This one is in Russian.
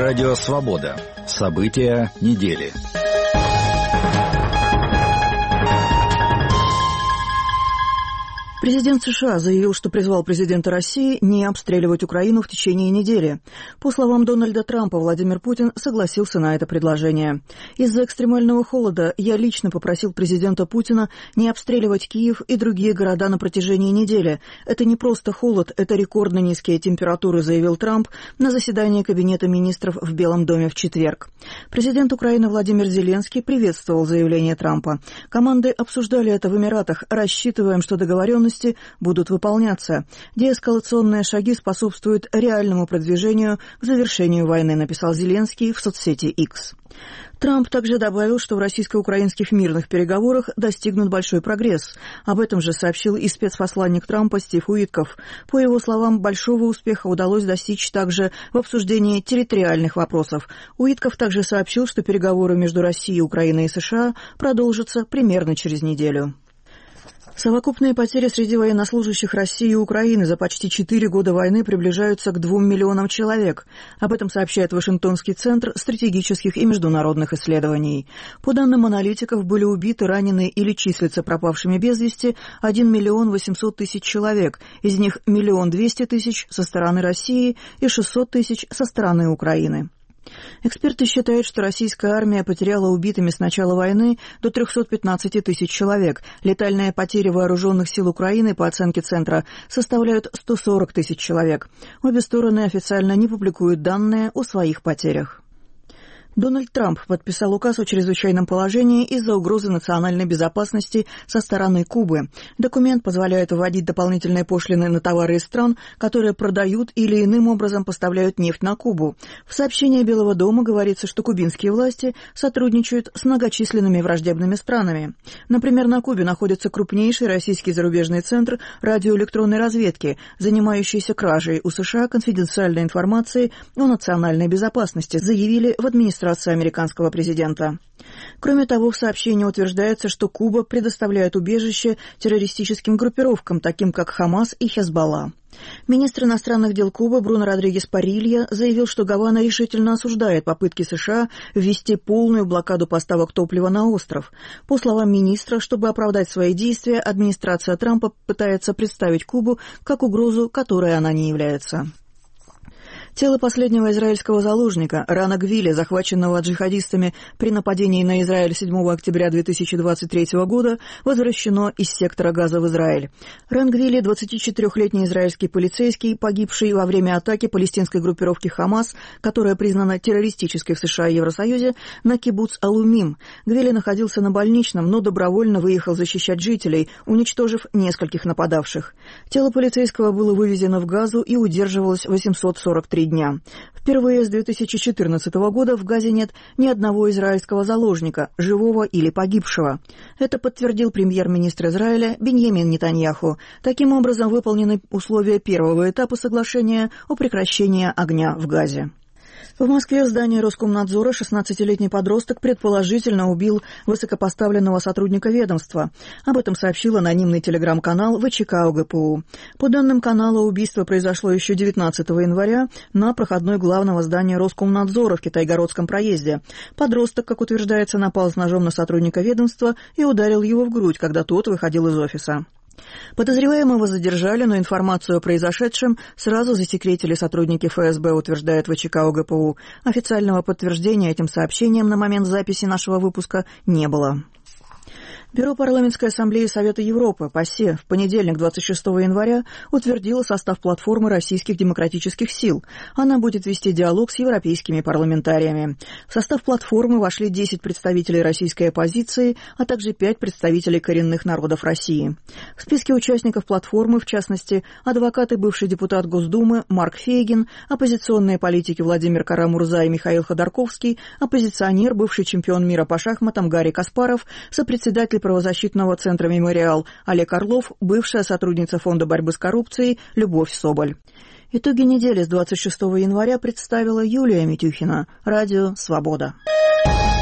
Радио «Свобода». События недели. Президент США заявил, что призвал президента России не обстреливать Украину в течение недели. По словам Дональда Трампа, Владимир Путин согласился на это предложение. Из-за экстремального холода я лично попросил президента Путина не обстреливать Киев и другие города на протяжении недели. Это не просто холод, это рекордно низкие температуры, заявил Трамп на заседании Кабинета министров в Белом доме в четверг. Президент Украины Владимир Зеленский приветствовал заявление Трампа. Команды обсуждали это в Эмиратах. Рассчитываем, что договоренности будут выполняться. Деэскалационные шаги способствуют реальному продвижению к завершению войны, написал Зеленский в соцсети X. Трамп также добавил, что в российско-украинских мирных переговорах достигнут большой прогресс. Об этом же сообщил и спецпосланник Трампа Стив Уитков. По его словам, большого успеха удалось достичь также в обсуждении территориальных вопросов. Уитков также сообщил, что переговоры между Россией, Украиной и США продолжатся примерно через неделю. Совокупные потери среди военнослужащих России и Украины за почти 4 года войны приближаются к 2 миллионам человек. Об этом сообщает Вашингтонский центр стратегических и международных исследований. По данным аналитиков, были убиты, ранены или числятся пропавшими без вести 1 миллион 800 тысяч человек, из них 1 200 000 со стороны России и 600 000 со стороны Украины. Эксперты считают, что российская армия потеряла убитыми с начала войны до 315 тысяч человек. Летальные потери вооруженных сил Украины, по оценке Центра, составляют 140 тысяч человек. Обе стороны официально не публикуют данные о своих потерях. Дональд Трамп подписал указ о чрезвычайном положении из-за угрозы национальной безопасности со стороны Кубы. Документ позволяет вводить дополнительные пошлины на товары из стран, которые продают или иным образом поставляют нефть на Кубу. В сообщении Белого дома говорится, что кубинские власти сотрудничают с многочисленными враждебными странами. Например, на Кубе находится крупнейший российский зарубежный центр радиоэлектронной разведки, занимающийся кражей у США конфиденциальной информации о национальной безопасности, заявили в администрации американского президента. Кроме того, в сообщении утверждается, что Куба предоставляет убежище террористическим группировкам, таким как Хамас и Хезболла. Министр иностранных дел Кубы Бруно Родригес Парилья заявил, что Гавана решительно осуждает попытки США ввести полную блокаду поставок топлива на остров. По словам министра, чтобы оправдать свои действия, администрация Трампа пытается представить Кубу как угрозу, которой она не является. Тело последнего израильского заложника, Рана Гвили, захваченного джихадистами при нападении на Израиль 7 октября 2023 года, возвращено из сектора Газа в Израиль. Ран Гвили, 24-летний израильский полицейский, погибший во время атаки палестинской группировки «Хамас», которая признана террористической в США и Евросоюзе, на кибуц Алумим. Гвили находился на больничном, но добровольно выехал защищать жителей, уничтожив нескольких нападавших. Тело полицейского было вывезено в Газу и удерживалось 843 дня. Впервые с 2014 года в Газе нет ни одного израильского заложника, живого или погибшего. Это подтвердил премьер-министр Израиля Биньямин Нетаньяху. Таким образом, выполнены условия первого этапа соглашения о прекращении огня в Газе. В Москве в здании Роскомнадзора 16-летний подросток предположительно убил высокопоставленного сотрудника ведомства. Об этом сообщил анонимный телеграм-канал ВЧК ОГПУ. По данным канала, убийство произошло еще 19 января на проходной главного здания Роскомнадзора в Китайгородском проезде. Подросток, как утверждается, напал с ножом на сотрудника ведомства и ударил его в грудь, когда тот выходил из офиса. Подозреваемого задержали, но информацию о произошедшем сразу засекретили сотрудники ФСБ, утверждает ВЧК ОГПУ. Официального подтверждения этим сообщением на момент записи нашего выпуска не было. Бюро парламентской ассамблеи Совета Европы, ПАСЕ, в понедельник, 26 января, утвердило состав платформы российских демократических сил. Она будет вести диалог с европейскими парламентариями. В состав платформы вошли 10 представителей российской оппозиции, а также 5 представителей коренных народов России. В списке участников платформы, в частности, адвокат и бывший депутат Госдумы Марк Фейгин, оппозиционные политики Владимир Кара-Мурза и Михаил Ходорковский, оппозиционер, бывший чемпион мира по шахматам Гарри Каспаров, сопредседатель правозащитного центра «Мемориал» Олег Орлов, бывшая сотрудница Фонда борьбы с коррупцией Любовь Соболь. Итоги недели с 26 января представила Юлия Митюхина. Радио «Свобода».